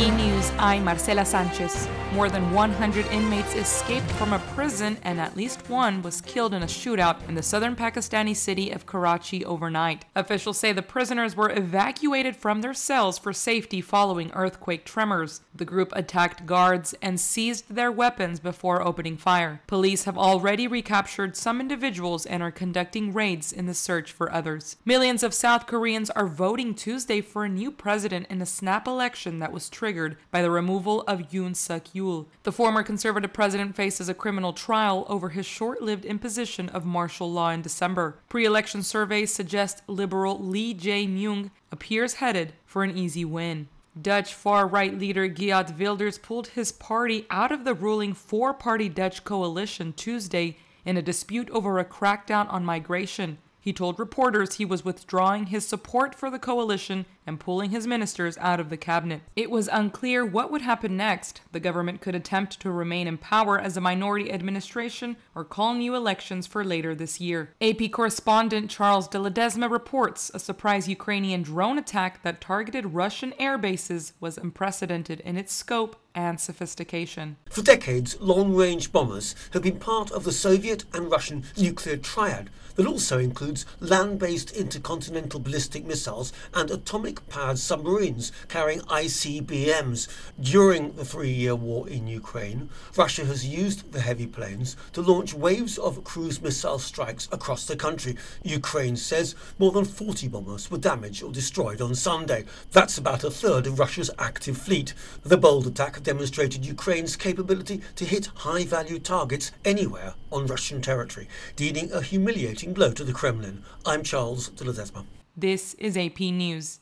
News, I'm Marcela Sanchez. More than 100 inmates escaped from a prison and at least one was killed in a shootout in the southern Pakistani city of Karachi overnight. Officials say the prisoners were evacuated from their cells for safety following earthquake tremors. The group attacked guards and seized their weapons before opening fire. Police have already recaptured some individuals and are conducting raids in the search for others. Millions of South Koreans are voting Tuesday for a new president in a snap election that was triggered by the removal of Yoon Suk-yeol. The former conservative president faces a criminal trial over his short-lived imposition of martial law in December. Pre-election surveys suggest liberal Lee Jae-myung appears headed for an easy win. Dutch far-right leader Geert Wilders pulled his party out of the ruling four-party Dutch coalition Tuesday in a dispute over a crackdown on migration. He told reporters he was withdrawing his support for the coalition and pulling his ministers out of the cabinet. It was unclear what would happen next. The government could attempt to remain in power as a minority administration or call new elections for later this year. AP correspondent Charles de Ledesma reports a surprise Ukrainian drone attack that targeted Russian air bases was unprecedented in its scope and sophistication. For decades, long-range bombers have been part of the Soviet and Russian nuclear triad that also includes land-based intercontinental ballistic missiles and atomic-powered submarines carrying ICBMs. During the 3-year war in Ukraine, Russia has used the heavy planes to launch waves of cruise missile strikes across the country. Ukraine says more than 40 bombers were damaged or destroyed on Sunday. That's about a third of Russia's active fleet. The bold attack demonstrated Ukraine's capability to hit high-value targets anywhere on Russian territory, dealing a humiliating blow to the Kremlin. I'm Charles de Ledesma. This is AP News.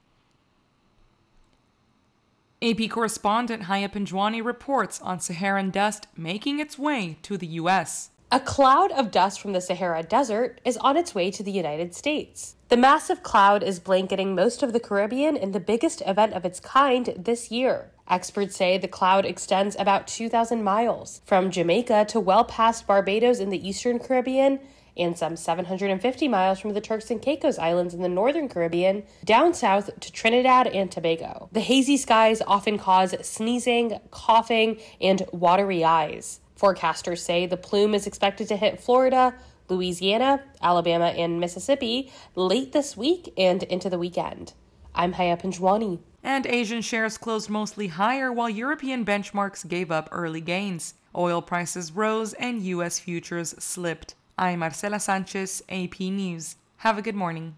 AP correspondent Haya Pinjwani reports on Saharan dust making its way to the U.S. A cloud of dust from the Sahara Desert is on its way to the United States. The massive cloud is blanketing most of the Caribbean in the biggest event of its kind this year. Experts say the cloud extends about 2,000 miles, from Jamaica to well past Barbados in the eastern Caribbean, and some 750 miles from the Turks and Caicos Islands in the northern Caribbean, down south to Trinidad and Tobago. The hazy skies often cause sneezing, coughing, and watery eyes. Forecasters say the plume is expected to hit Florida, Louisiana, Alabama, and Mississippi late this week and into the weekend. I'm Haya Pinjwani. And Asian shares closed mostly higher while European benchmarks gave up early gains. Oil prices rose and U.S. futures slipped. I'm Marcela Sanchez, AP News. Have a good morning.